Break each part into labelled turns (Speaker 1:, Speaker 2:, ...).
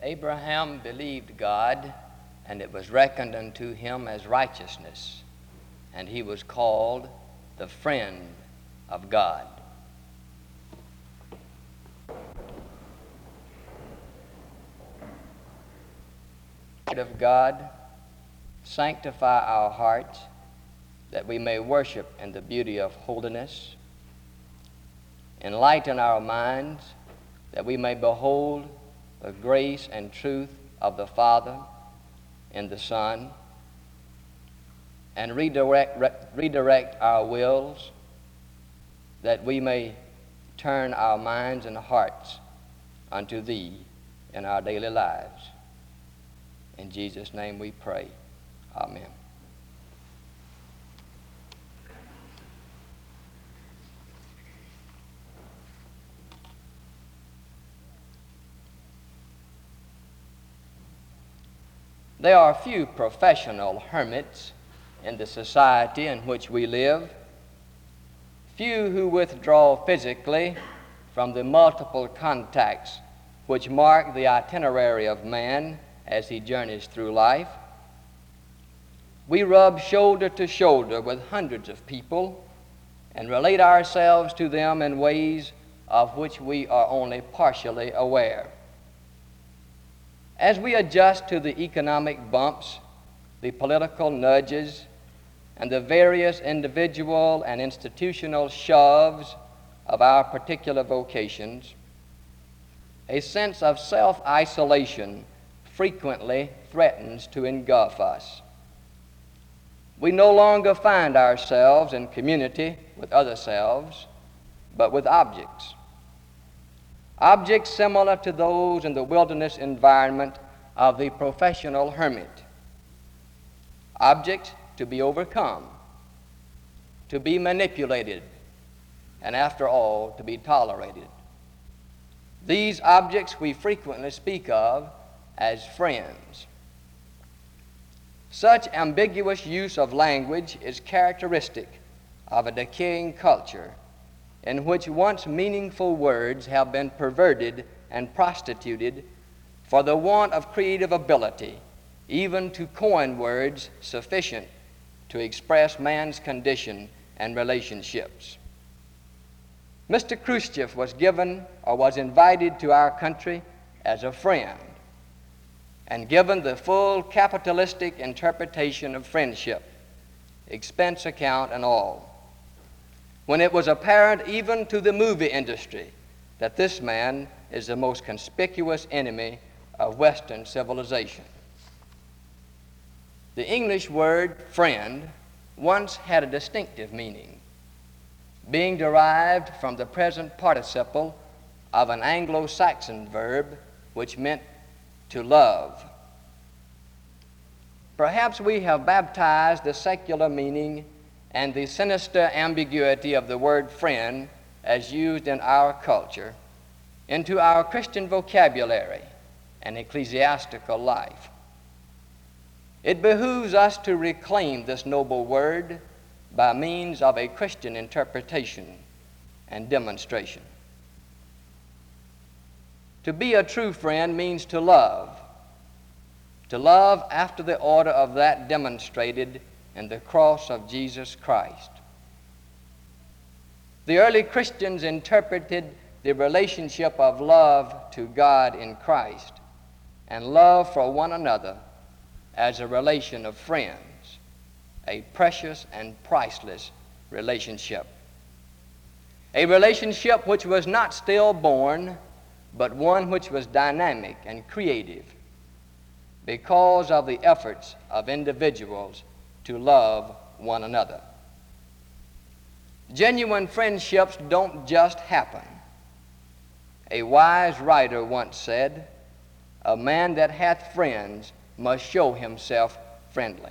Speaker 1: Abraham believed God, and it was reckoned unto him as righteousness, and he was called the friend of God. Of God, sanctify our hearts, that we may worship in the beauty of holiness. Enlighten our minds, that we may behold the grace and truth of the Father in the Son, and redirect our wills, that we may turn our minds and hearts unto Thee in our daily lives. In Jesus' name we pray. Amen. There are few professional hermits in the society in which we live, few who withdraw physically from the multiple contacts which mark the itinerary of man as he journeys through life. We rub shoulder to shoulder with hundreds of people and relate ourselves to them in ways of which we are only partially aware. As we adjust to the economic bumps, the political nudges, and the various individual and institutional shoves of our particular vocations, a sense of self-isolation frequently threatens to engulf us. We no longer find ourselves in community with other selves, but with objects. Objects similar to those in the wilderness environment of the professional hermit. Objects to be overcome, to be manipulated, and after all, to be tolerated. These objects we frequently speak of as friends. Such ambiguous use of language is characteristic of a decaying culture in which once meaningful words have been perverted and prostituted for the want of creative ability, even to coin words sufficient to express man's condition and relationships. Mr. Khrushchev was invited to our country as a friend and given the full capitalistic interpretation of friendship, expense account and all, when it was apparent even to the movie industry that this man is the most conspicuous enemy of Western civilization. The English word friend once had a distinctive meaning, being derived from the present participle of an Anglo-Saxon verb which meant to love. Perhaps we have baptized the secular meaning and the sinister ambiguity of the word friend as used in our culture into our Christian vocabulary and ecclesiastical life. It behooves us to reclaim this noble word by means of a Christian interpretation and demonstration. To be a true friend means to love after the order of that demonstrated in the cross of Jesus Christ. The early Christians interpreted the relationship of love to God in Christ and love for one another as a relation of friends, a precious and priceless relationship. A relationship which was not stillborn, but one which was dynamic and creative because of the efforts of individuals to love one another. Genuine friendships don't just happen. A wise writer once said, "A man that hath friends must show himself friendly."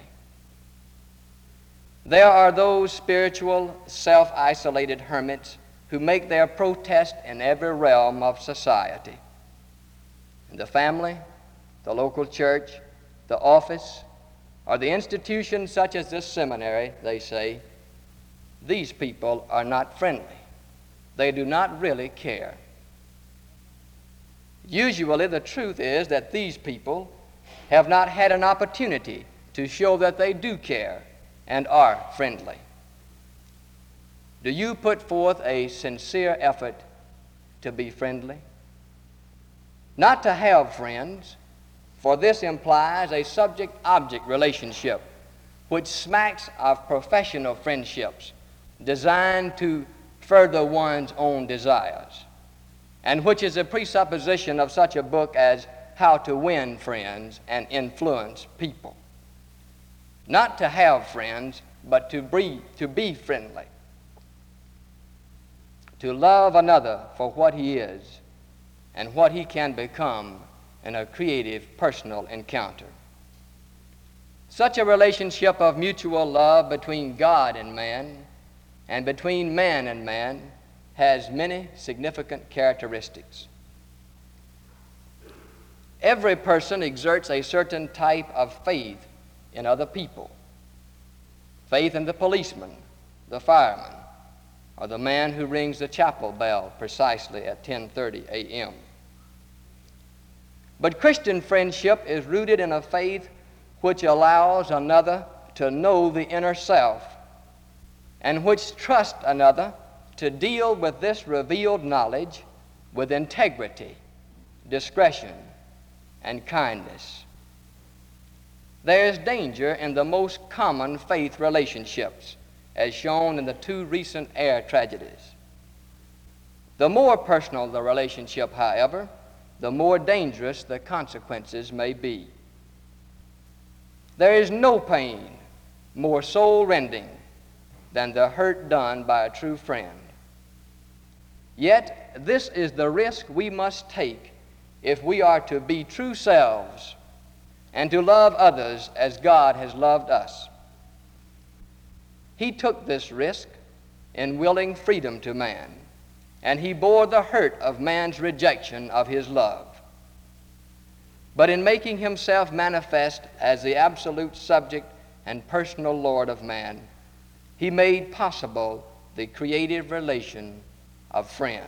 Speaker 1: There are those spiritual, self-isolated hermits who make their protest in every realm of society. In the family, the local church, the office, or the institution such as this seminary, they say, these people are not friendly. They do not really care. Usually the truth is that these people have not had an opportunity to show that they do care and are friendly. Do you put forth a sincere effort to be friendly? Not to have friends, for this implies a subject-object relationship which smacks of professional friendships designed to further one's own desires, and which is a presupposition of such a book as How to Win Friends and Influence People. Not to have friends, but to be friendly. To love another for what he is and what he can become in a creative personal encounter. Such a relationship of mutual love between God and man, and between man and man, has many significant characteristics. Every person exerts a certain type of faith in other people. Faith in the policeman, the fireman, or the man who rings the chapel bell precisely at 10:30 a.m. But Christian friendship is rooted in a faith which allows another to know the inner self, and which trusts another to deal with this revealed knowledge with integrity, discretion, and kindness. There is danger in the most common faith relationships, as shown in the 2 recent air tragedies. The more personal the relationship, however, the more dangerous the consequences may be. There is no pain more soul-rending than the hurt done by a true friend. Yet, this is the risk we must take if we are to be true selves and to love others as God has loved us. He took this risk in willing freedom to man, and he bore the hurt of man's rejection of his love. But in making himself manifest as the absolute subject and personal Lord of man, he made possible the creative relation of friends.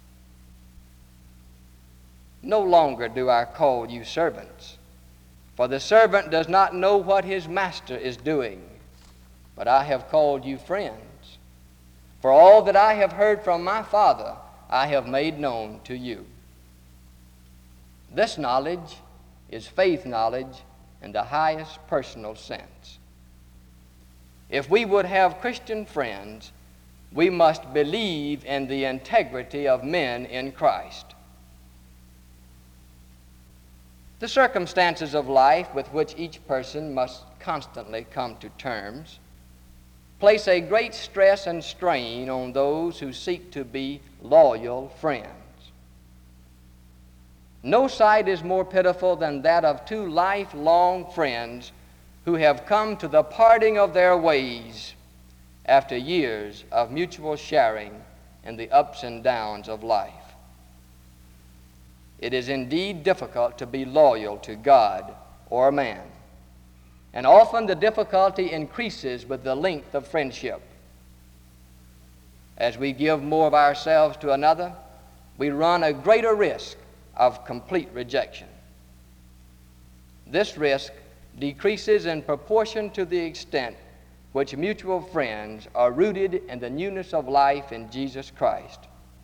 Speaker 1: No longer do I call you servants, for the servant does not know what his master is doing, but I have called you friends. For all that I have heard from my Father, I have made known to you. This knowledge is faith knowledge in the highest personal sense. If we would have Christian friends, we must believe in the integrity of men in Christ. The circumstances of life with which each person must constantly come to terms place a great stress and strain on those who seek to be loyal friends. No sight is more pitiful than that of 2 lifelong friends who have come to the parting of their ways after years of mutual sharing in the ups and downs of life. It is indeed difficult to be loyal to God or man, and often the difficulty increases with the length of friendship. As we give more of ourselves to another, we run a greater risk of complete rejection. This risk decreases in proportion to the extent which mutual friends are rooted in the newness of life in Jesus Christ.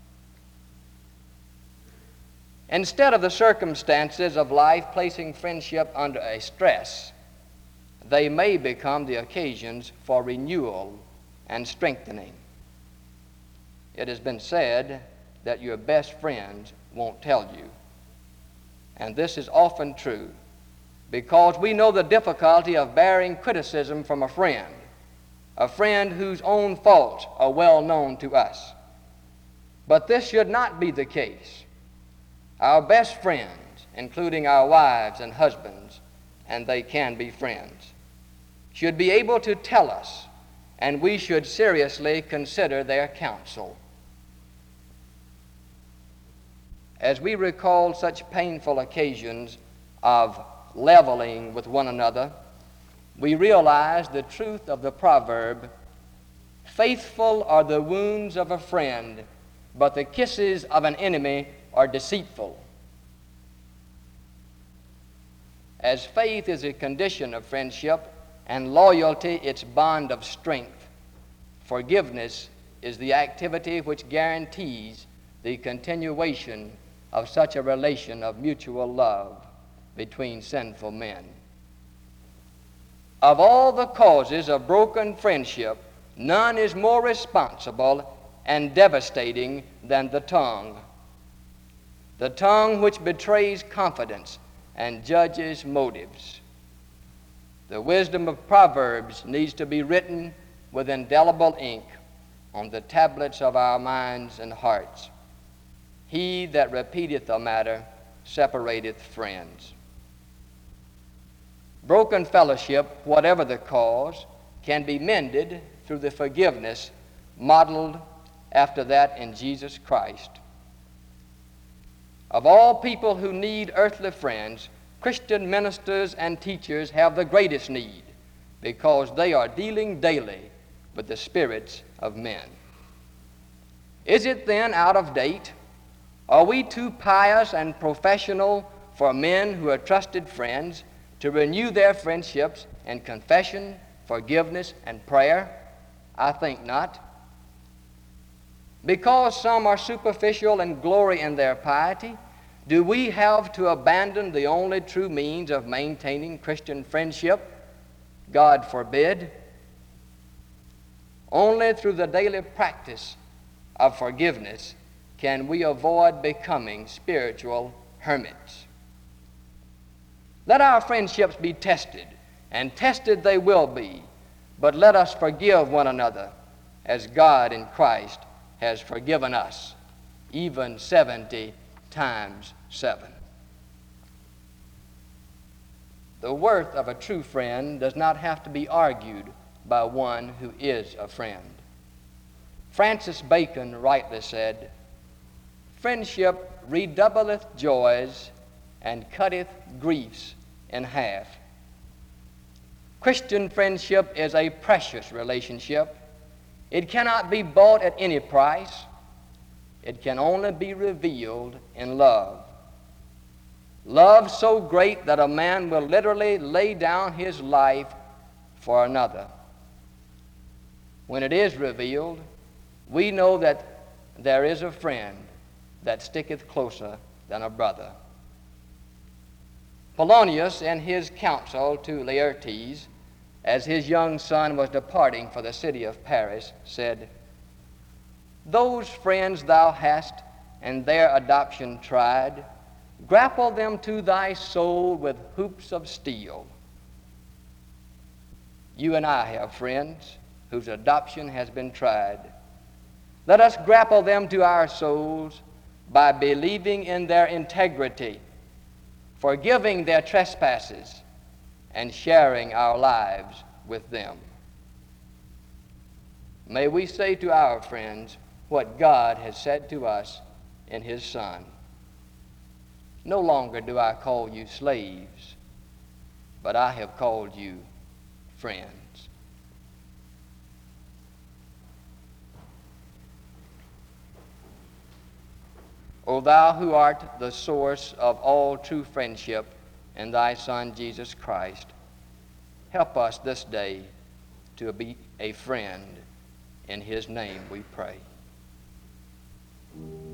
Speaker 1: Instead of the circumstances of life placing friendship under a stress, they may become the occasions for renewal and strengthening. It has been said that your best friends won't tell you. And this is often true, because we know the difficulty of bearing criticism from a friend whose own faults are well known to us. But this should not be the case. Our best friends, including our wives and husbands, and they can be friends, should be able to tell us, and we should seriously consider their counsel. As we recall such painful occasions of leveling with one another, we realize the truth of the proverb, "Faithful are the wounds of a friend, but the kisses of an enemy are deceitful." as faith is a condition of friendship and loyalty its bond of strength, forgiveness is the activity which guarantees the continuation of such a relation of mutual love between sinful men. Of all the causes of broken friendship, none is more responsible and devastating than the tongue. The tongue which betrays confidence and judges motives. The wisdom of Proverbs needs to be written with indelible ink on the tablets of our minds and hearts. He that repeateth a matter separateth friends. Broken fellowship, whatever the cause, can be mended through the forgiveness modeled after that in Jesus Christ. Of all people who need earthly friends, Christian ministers and teachers have the greatest need because they are dealing daily with the spirits of men. Is it then out of date? Are we too pious and professional for men who are trusted friends to renew their friendships in confession, forgiveness, and prayer? I think not. Because some are superficial and glory in their piety, do we have to abandon the only true means of maintaining Christian friendship? God forbid. Only through the daily practice of forgiveness can we avoid becoming spiritual hermits. Let our friendships be tested, and tested they will be, but let us forgive one another as God in Christ has forgiven us, even 70 times 7. The worth of a true friend does not have to be argued by one who is a friend. Francis Bacon rightly said, "Friendship redoubleth joys and cutteth griefs in half." Christian friendship is a precious relationship. It cannot be bought at any price. It can only be revealed in love. Love so great that a man will literally lay down his life for another. When it is revealed, we know that there is a friend that sticketh closer than a brother. Polonius, in his counsel to Laertes, as his young son was departing for the city of Paris, said, "Those friends thou hast and their adoption tried, grapple them to thy soul with hoops of steel." You and I have friends whose adoption has been tried. Let us grapple them to our souls by believing in their integrity, forgiving their trespasses, and sharing our lives with them. May we say to our friends what God has said to us in His Son. "No longer do I call you slaves, but I have called you friends." O thou who art the source of all true friendship in thy Son Jesus Christ, help us this day to be a friend. In His name we pray.